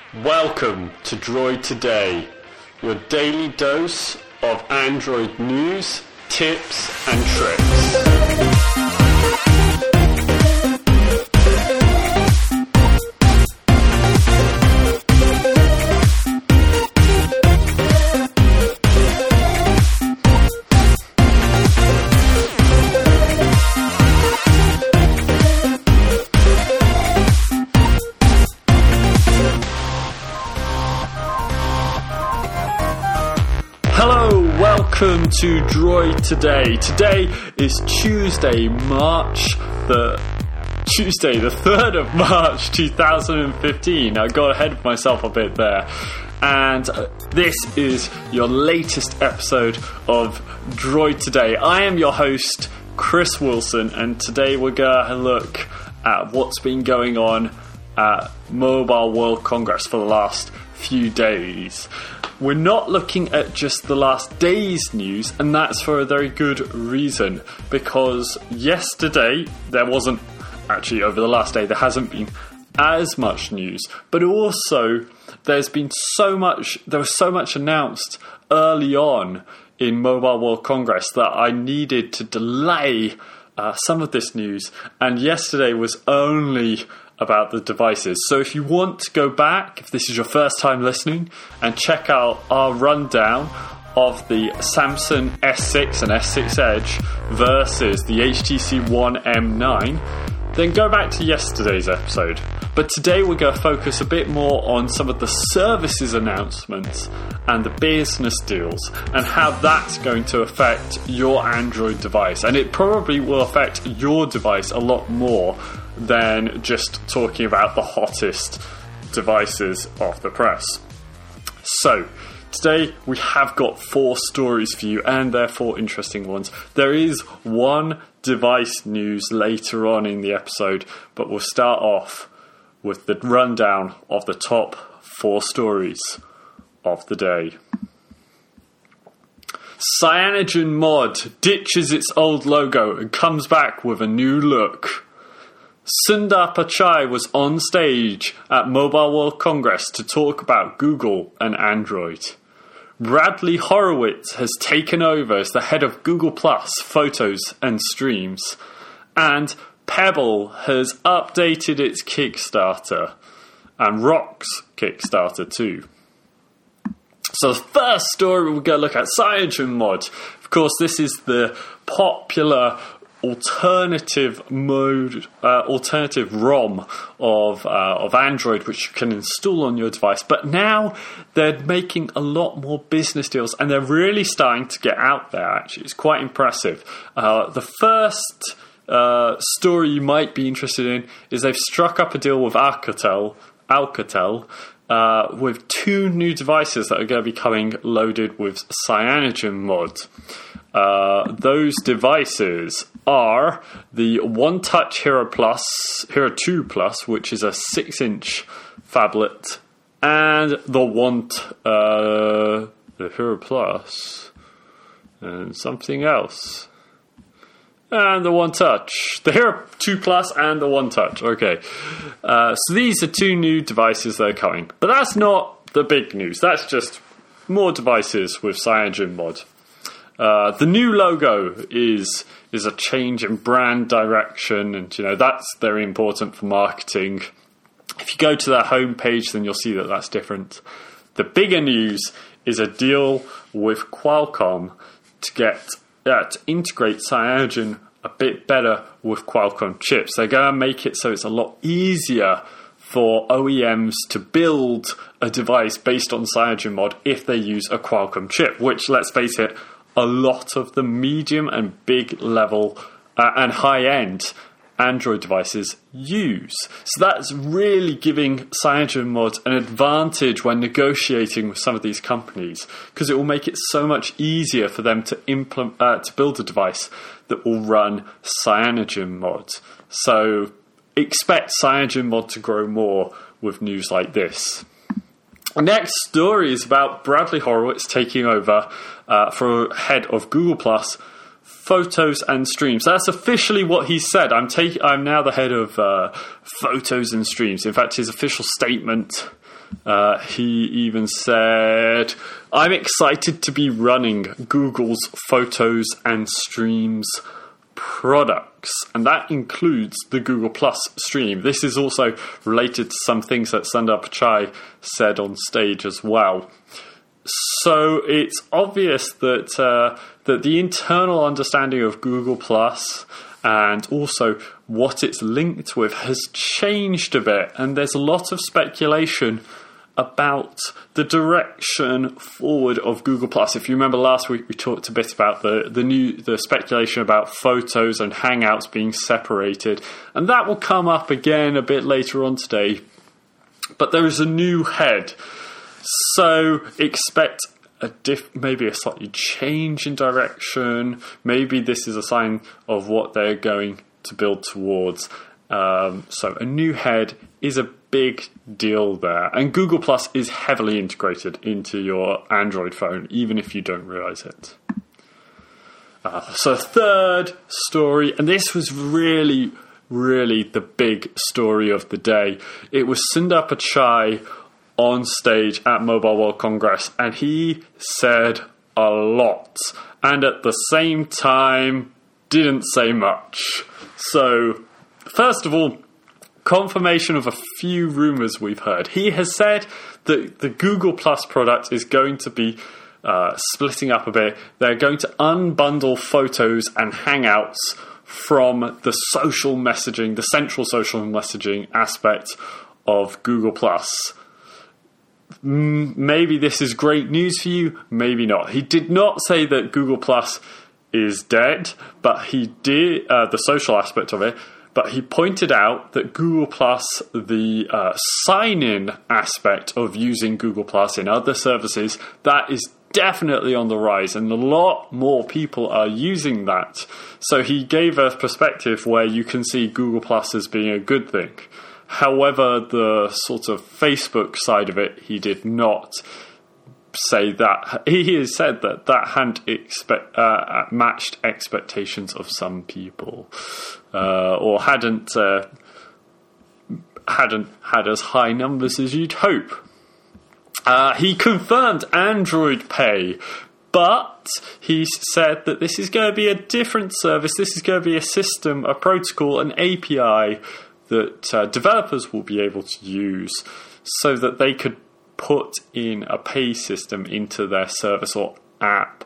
Welcome to Droid Today, your daily dose of Android news, tips and tricks. Hello, welcome to Droid Today. Today is Tuesday, the 3rd of March 2015. I got ahead of myself a bit there. And this is your latest episode of Droid Today. I am your host, Chris Wilson, and today we're going to look at what's been going on at Mobile World Congress for the last few days. We're not looking at just the last day's news, and that's for a very good reason, because yesterday there wasn't, actually over the last day there hasn't been as much news, but also there was so much announced early on in Mobile World Congress that I needed to delay some of this news, and yesterday was only about the devices. So if you want to go back, if this is your first time listening, and check out our rundown of the Samsung S6 and S6 Edge versus the HTC One M9, then go back to yesterday's episode. But today we're going to focus a bit more on some of the services announcements and the business deals and how that's going to affect your Android device. And it probably will affect your device a lot more than just talking about the hottest devices of the press. So, today we have got 4 stories for you, and they're 4 interesting ones. There is one device news later on in the episode, but we'll start off with the rundown of the top 4 stories of the day. CyanogenMod ditches its old logo and comes back with a new look. Sundar Pichai was on stage at Mobile World Congress to talk about Google and Android. Bradley Horowitz has taken over as the head of Google Plus Photos and Streams. And Pebble has updated its Kickstarter. And Rock's Kickstarter too. So the first story we're going to look at, CyanogenMod. Of course, this is the popular alternative ROM of Android, which you can install on your device. But now they're making a lot more business deals, and they're really starting to get out there. Actually, it's quite impressive. The first story you might be interested in is they've struck up a deal with Alcatel with 2 new devices that are going to be coming loaded with CyanogenMod. Those devices are the One Touch Hero 2 Plus, which is a 6-inch phablet, and the Hero Plus, and something else. And the One Touch. The Hero 2 Plus and the One Touch. Okay. So these are 2 new devices that are coming. But that's not the big news. That's just more devices with CyanogenMod. The new logo is a change in brand direction, and that's very important for marketing. If you go to their homepage, then you'll see that that's different. The bigger news is a deal with Qualcomm to integrate Cyanogen a bit better with Qualcomm chips. They're going to make it so it's a lot easier for OEMs to build a device based on CyanogenMod if they use a Qualcomm chip, which, let's face it, a lot of the medium and big level and high-end Android devices use. So that's really giving CyanogenMod an advantage when negotiating with some of these companies, because it will make it so much easier for them to build a device that will run CyanogenMod. So expect CyanogenMod to grow more with news like this. The next story is about Bradley Horowitz taking over for head of Google Plus Photos and Streams. That's officially what he said. I'm now the head of Photos and Streams. In fact, his official statement He even said, "I'm excited to be running Google's Photos and Streams products," and that includes the Google Plus Stream. This is also related to some things that Sundar Pichai said on stage as well. So it's obvious that that the internal understanding of Google Plus and also what it's linked with has changed a bit, and there's a lot of speculation about the direction forward of Google Plus. If you remember last week, we talked a bit about the speculation about Photos and Hangouts being separated, and that will come up again a bit later on today. But there is a new head, so expect maybe a slightly change in direction. Maybe this is a sign of what they're going to build towards. So a new head is a big deal there. And Google Plus is heavily integrated into your Android phone, even if you don't realize it. So third story, and this was really the big story of the day. It was Sundar Pichai on stage at Mobile World Congress, and he said a lot, and at the same time didn't say much. So, first of all, confirmation of a few rumours we've heard. He has said that the Google Plus product is going to be splitting up a bit. They're going to unbundle Photos and Hangouts from the social messaging, the central social messaging aspect of Google Plus. Maybe this is great news for you, maybe not. He did not say that Google Plus is dead, but he did the social aspect of it. But he pointed out that Google Plus, the sign-in aspect of using Google Plus in other services, that is definitely on the rise, and a lot more people are using that. So he gave a perspective where you can see Google Plus as being a good thing. However, the sort of Facebook side of it, he did not say that. He has said that hadn't matched expectations of some people, or hadn't had as high numbers as you'd hope. He confirmed Android Pay, but he said that this is going to be a different service. This is going to be a system, a protocol, an API that developers will be able to use so that they could put in a pay system into their service or app.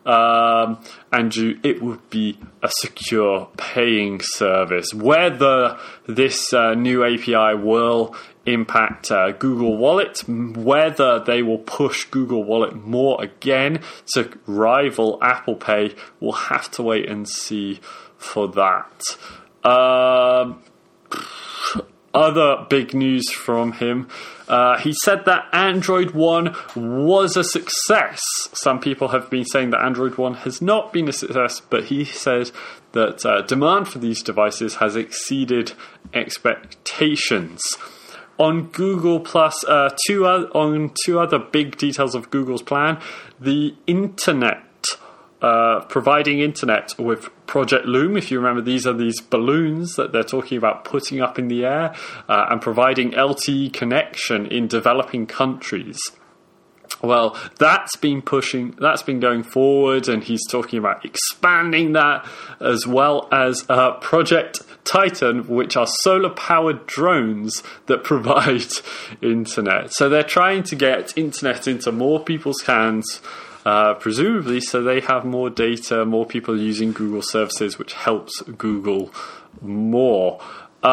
It would be a secure paying service. Whether this new API will impact Google Wallet, whether they will push Google Wallet more again to rival Apple Pay, we'll have to wait and see for that. Other big news from him, he said that Android One was a success. Some people have been saying that Android One has not been a success, but he said that demand for these devices has exceeded expectations. On Google Plus, two other big details of Google's plan: the internet. Providing internet with Project Loom. If you remember, these are these balloons that they're talking about putting up in the air, and providing LTE connection in developing countries. Well, that's been going forward, and he's talking about expanding that, as well as Project Titan, which are solar-powered drones that provide internet. So they're trying to get internet into more people's hands, presumably so they have more data, more people using Google services, which helps Google more.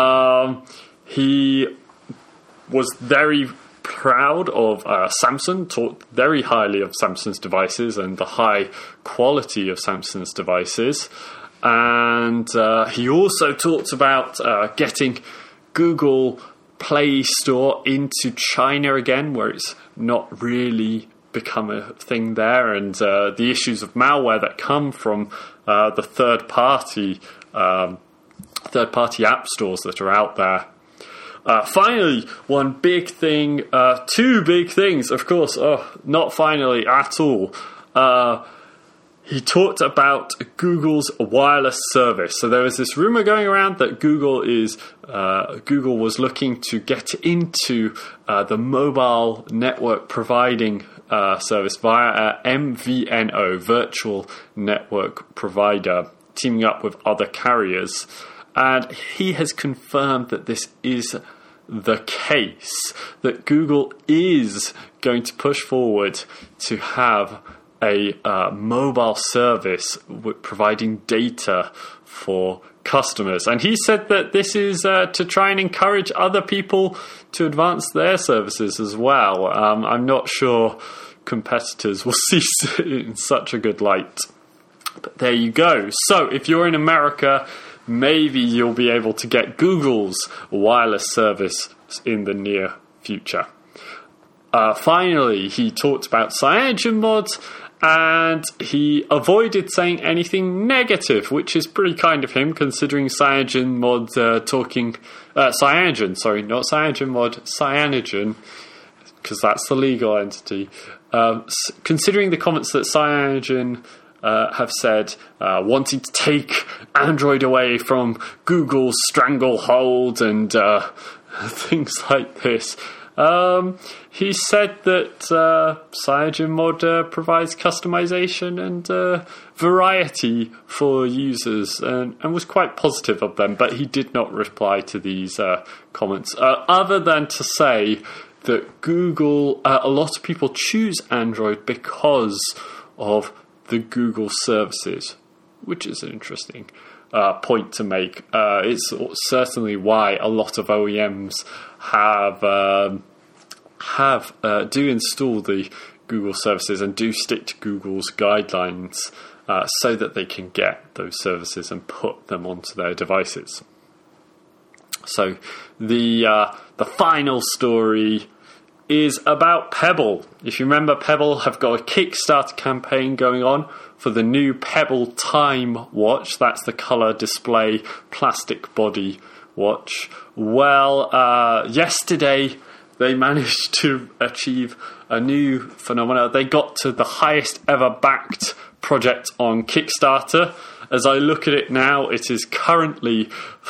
He was very proud of Samsung, talked very highly of Samsung's devices and the high quality of Samsung's devices. And he also talked about getting Google Play Store into China again, where it's not really become a thing there, and the issues of malware that come from the third-party app stores that are out there. Finally, one big thing, two big things, of course, not finally at all. he talked about Google's wireless service. So there was this rumor going around that Google was looking to get into the mobile network providing service via MVNO, virtual network provider, teaming up with other carriers. And he has confirmed that this is the case, that Google is going to push forward to have a mobile service providing data for customers. And he said that this is to try and encourage other people to advance their services as well. I'm not sure competitors will see it in such a good light. But there you go. So if you're in America, maybe you'll be able to get Google's wireless service in the near future. Finally, he talked about CyanogenMod, and he avoided saying anything negative, which is pretty kind of him, considering CyanogenMod Cyanogen, sorry, not CyanogenMod, Cyanogen, because that's the legal entity. Considering the comments that Cyanogen have said, wanting to take Android away from Google's stranglehold and things like this. He said that CyanogenMod provides customization and variety for users, and was quite positive of them, but he did not reply to these comments, other than to say that Google, a lot of people choose Android because of the Google services, which is an interesting point to make. It's certainly why a lot of OEMs do install the Google services and do stick to Google's guidelines so that they can get those services and put them onto their devices. So the final story is about Pebble. If you remember, Pebble have got a Kickstarter campaign going on for the new Pebble Time watch. That's the colour display plastic body watch. Well, yesterday they managed to achieve a new phenomenon. They got to the highest ever backed project on Kickstarter. As I look at it now, it is currently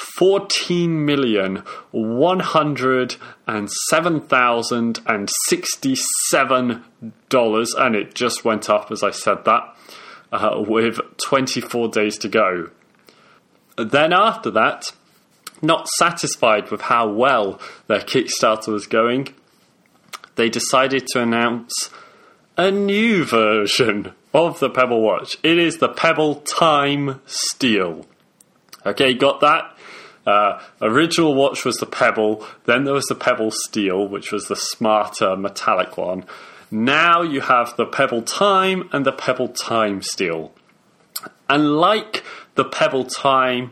$14,107,067, and it just went up as I said that, with 24 days to go. Then after that, not satisfied with how well their Kickstarter was going, they decided to announce a new version of the Pebble watch. It is the Pebble Time Steel. Okay, got that? Original watch was the Pebble, then there was the Pebble Steel, which was the smarter metallic one. Now you have the Pebble Time and the Pebble Time Steel. And like the Pebble Time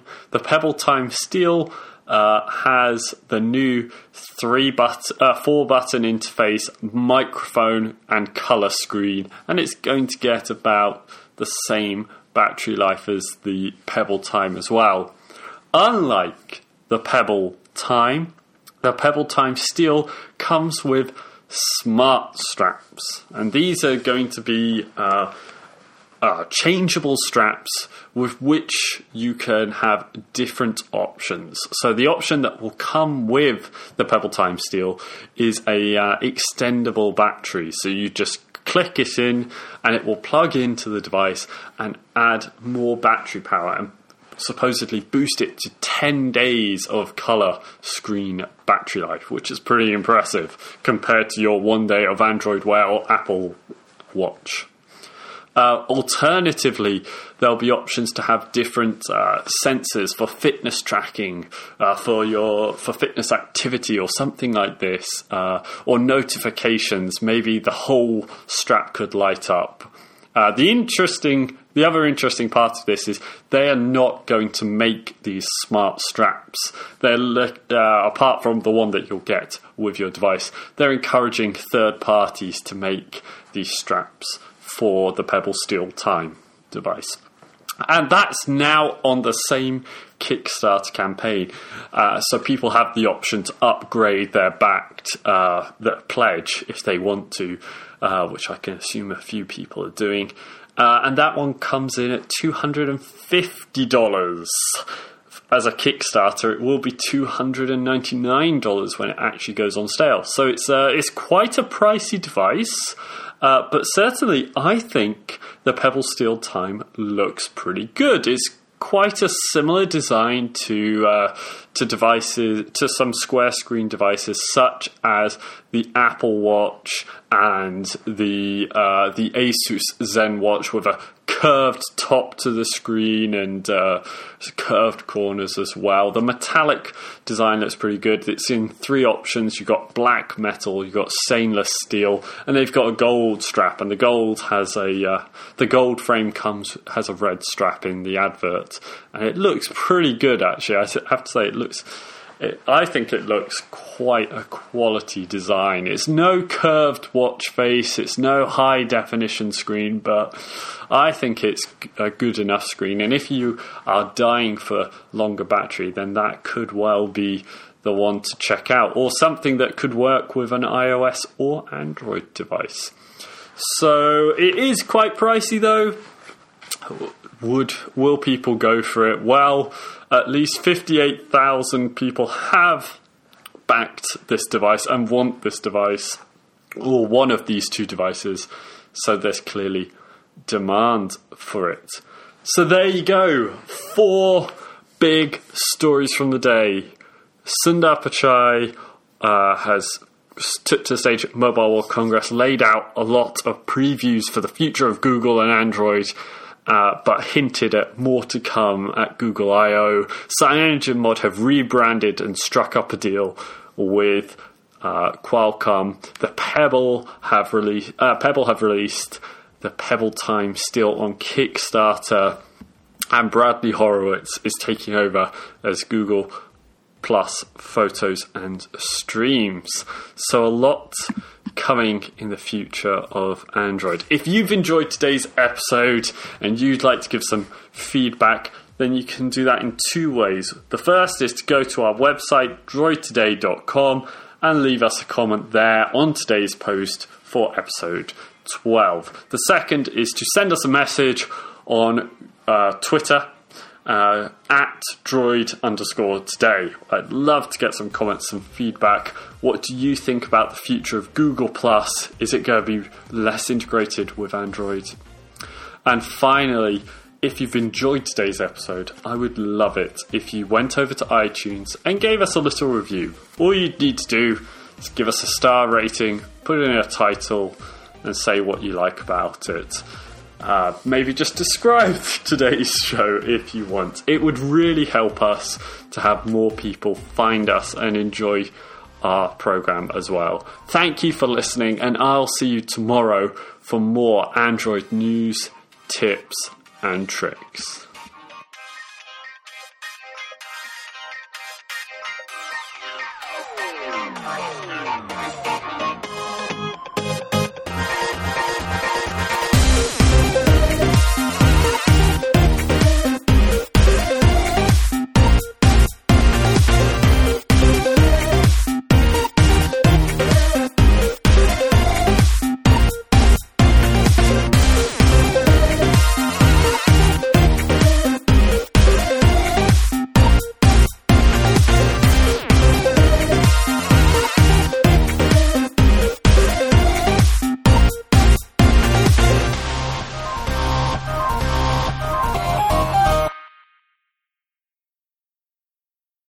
Steel has the new 4-button interface, microphone and colour screen, and it's going to get about the same battery life as the Pebble Time as well. Unlike the Pebble Time Steel comes with smart straps, and these are going to be changeable straps with which you can have different options. So the option that will come with the Pebble Time Steel is a extendable battery. So you just click it in and it will plug into the device and add more battery power and supposedly boost it to 10 days of colour screen battery life, which is pretty impressive compared to your 1 day of Android Wear or Apple Watch. Alternatively, there'll be options to have different sensors for fitness tracking, for fitness activity or something like this, or notifications. Maybe the whole strap could light up. The other interesting part of this is they are not going to make these smart straps. They're apart from the one that you'll get with your device, they're encouraging third parties to make these straps for the Pebble Steel Time device. And that's now on the same Kickstarter campaign. So people have the option to upgrade their backed pledge if they want to, which I can assume a few people are doing. And that one comes in at $250. As a Kickstarter, it will be $299 when it actually goes on sale. So it's quite a pricey device, but certainly I think the Pebble Steel Time looks pretty good. It's quite a similar design to devices, to some square screen devices such as the Apple Watch and the Asus Zen Watch, with a curved top to the screen and curved corners as well. The metallic design looks pretty good. It's in 3 options. You've got black metal, you've got stainless steel, and they've got a gold strap. And the gold has the gold frame has a red strap in the advert, and it looks pretty good actually. I have to say, I think it looks quite a quality design. It's no curved watch face, it's no high definition screen, but I think it's a good enough screen. And if you are dying for longer battery, then that could well be the one to check out, or something that could work with an iOS or Android device. So it is quite pricey though. Will people go for it? Well, at least 58,000 people have backed this device and want this device, or one of these 2 devices, so there's clearly demand for it. So there you go, 4 big stories from the day. Sundar Pichai has took to the stage at Mobile World Congress, laid out a lot of previews for the future of Google and Android, but hinted at more to come at Google I/O. CyanogenMod have rebranded and struck up a deal with Qualcomm. The Pebble have released the Pebble Time still on Kickstarter, and Bradley Horowitz is taking over as Google Plus Photos and Streams. So a lot coming in the future of Android. If you've enjoyed today's episode and you'd like to give some feedback, then you can do that in 2 ways. The first is to go to our website, droidtoday.com, and leave us a comment there on today's post for episode 12. The second is to send us a message on Twitter, at droid_today. I'd love to get some comments, some feedback. What do you think about the future of Google Plus? Is it going to be less integrated with Android? And finally, if you've enjoyed today's episode, I would love it if you went over to iTunes and gave us a little review. All you need to do is give us a star rating, put in a title, and say what you like about it. Maybe just describe today's show if you want. It would really help us to have more people find us and enjoy our program as well. Thank you for listening, and I'll see you tomorrow for more Android news, tips, and tricks.